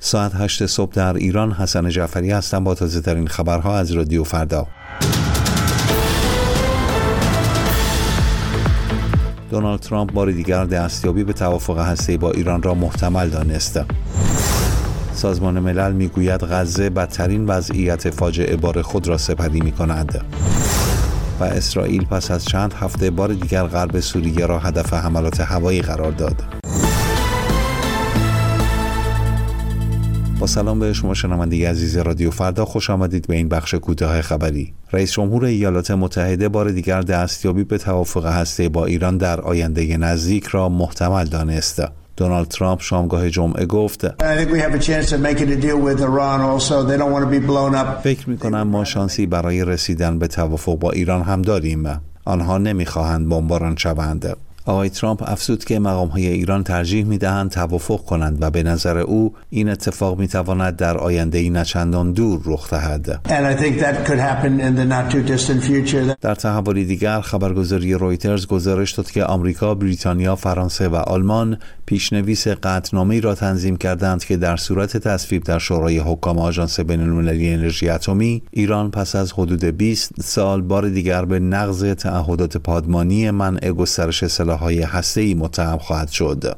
ساعت 8 صبح در ایران. حسن جعفری هستم با تازه ترین خبرها از رادیو فردا. دونالد ترامپ بار دیگر دستیابی به توافق هسته‌ای با ایران را محتمل دانست. سازمان ملل میگوید غزه بدترین وضعیت فاجعه بار خود را سپری می‌کند. و اسرائیل پس از چند هفته بار دیگر غرب سوریه را هدف حملات هوایی قرار داد. با سلام به شما شنونده عزیز رادیو فردا، خوش آمدید به این بخش کوتاه خبری. رئیس جمهور ایالات متحده بار دیگر دستیابی به توافق هسته‌ای با ایران در آینده نزدیک را محتمل دانست. دونالد ترامپ شامگاه جمعه گفت فکر می‌کنم ما شانسی برای رسیدن به توافق با ایران هم داریم. آنها نمی‌خواهند بمباران شوند. آقای ترامپ افزود که مقام‌های ایران ترجیح می‌دهند توافق کنند و به نظر او این اتفاق می‌تواند در آینده‌ای نچندان دور رخ دهد. در تحولی دیگر خبرگزاری رویترز گزارش داد که آمریکا، بریتانیا، فرانسه و آلمان پیشنویس قطعنامه‌ای را تنظیم کردند که در صورت تصویب در شورای حکام آژانس بین‌المللی انرژی اتمی، ایران پس از حدود 20 سال بار دیگر به نقض تعهدات پادمانی منع گسترش سلاح‌های هسته‌ای متهم خواهد شد.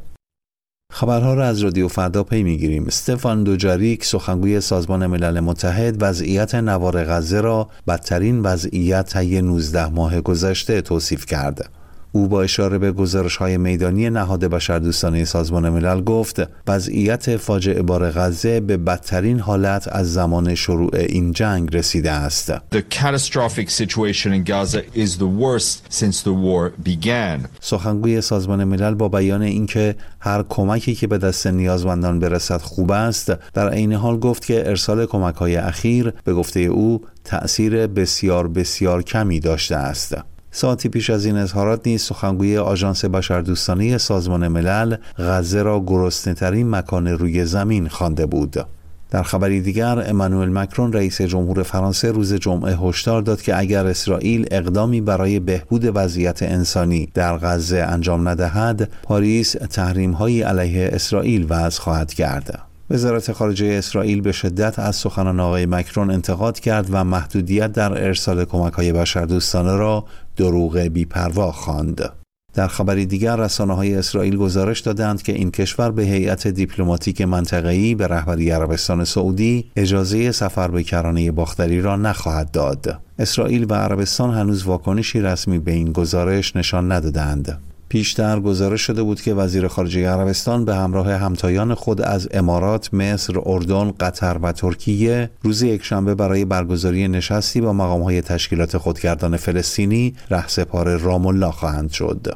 خبرها را از رادیو فردا پی می‌گیریم. استفان دوجاریک سخنگوی سازمان ملل متحد وضعیت نوار غزه را بدترین وضعیت طی 19 ماه گذشته توصیف کرد. او با اشاره به گزارش‌های میدانی نهاد بشردوستانه سازمان ملل گفت وضعیت فاجعه بار غزه به بدترین حالت از زمان شروع این جنگ رسیده است. The catastrophic situation in Gaza is the worst since the war began. سخنگوی سازمان ملل با بیان اینکه هر کمکی که به دست نیازمندان برسد خوب است، در عین حال گفت که ارسال کمک‌های اخیر به گفته او تأثیر بسیار بسیار کمی داشته است. ساعتی پیش از این اظهارات نیز سخنگوی آژانس بشردوستانه سازمان ملل غزه را گرسنه‌ترین مکان روی زمین خوانده بود. در خبری دیگر امانوئل مکرون رئیس جمهور فرانسه روز جمعه هشدار داد که اگر اسرائیل اقدامی برای بهبود وضعیت انسانی در غزه انجام ندهد، پاریس تحریم‌هایی علیه اسرائیل وضع خواهد کرد. وزارت خارجه اسرائیل به شدت از سخنان آقای مکرون انتقاد کرد و محدودیت در ارسال کمک‌های بشردوستانه را دروغ بی‌پروا خواند. در خبری دیگر رسانه‌های اسرائیل گزارش دادند که این کشور به هیئت دیپلماتیک منطقه‌ای به رهبری عربستان سعودی اجازه سفر به کرانه باختری را نخواهد داد. اسرائیل و عربستان هنوز واکنشی رسمی به این گزارش نشان ندادند. پیشتر گزارش شده بود که وزیر خارجه عربستان به همراه همتایان خود از امارات، مصر، اردن، قطر و ترکیه روز یکشنبه برای برگزاری نشستی با مقام‌های تشکیلات خودگردان فلسطینی رهسپار رام الله خواهند شد.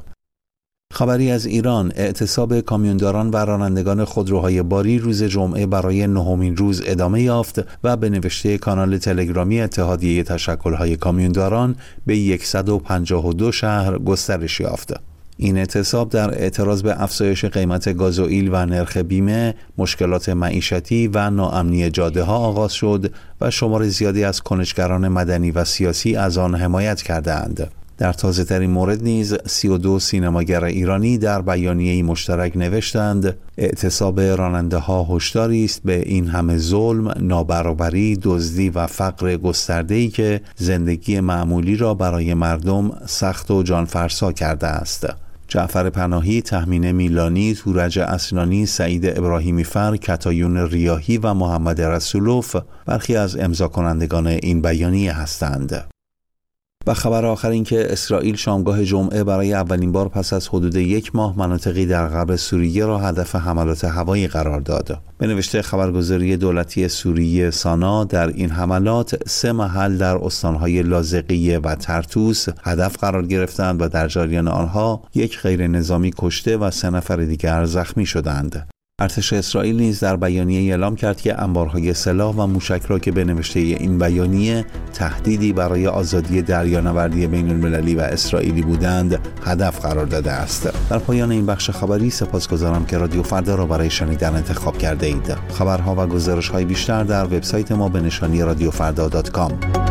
خبری از ایران: اعتصاب کامیونداران و رانندگان خودروهای باری روز جمعه برای 9مین روز ادامه یافت و به نوشته کانال تلگرامی اتحادیه تشکل‌های کامیونداران به 152 شهر گسترش یافت. این اعتصاب در اعتراض به افزایش قیمت گازوئیل و نرخ بیمه، مشکلات معیشتی و ناامنی جاده‌ها آغاز شد و شمار زیادی از کنشگران مدنی و سیاسی از آن حمایت کردند. در تازه‌ترین مورد نیز 32 سینماگر ایرانی در بیانیه‌ای مشترک نوشتند اعتصاب راننده‌ها هشداری است به این همه ظلم، نابرابری، دزدی و فقر گسترده‌ای که زندگی معمولی را برای مردم سخت و جانفرسا کرده است. جعفر پناهی، تهمینه میلانی، تورج اسنانی، سعید ابراهیمی فر، کتایون ریاحی و محمد رسولوف برخی از امضا کنندگان این بیانیه هستند. و خبر آخر این که اسرائیل شامگاه جمعه برای اولین بار پس از حدود 1 ماه مناطقی در غرب سوریه را هدف حملات هوایی قرار داد. به نوشته خبرگزاری دولتی سوریه سانا، در این حملات 3 محل در استانهای لاذقیه و ترتوس هدف قرار گرفتند و در جریان آنها 1 غیر نظامی کشته و 3 نفر دیگر زخمی شدند. ارتش اسرائیل نیز در بیانیه اعلام کرد که انبارهای سلاح و موشک را که به نوشته این بیانیه تهدیدی برای آزادی دریانوردی بین‌المللی و اسرائیلی بودند هدف قرار داده است. در پایان این بخش خبری سپاسگزارم که رادیو فردا را برای شنیدن انتخاب کرده اید. خبرها و گزارش‌های بیشتر در وبسایت ما به نشانی radiofrda.com.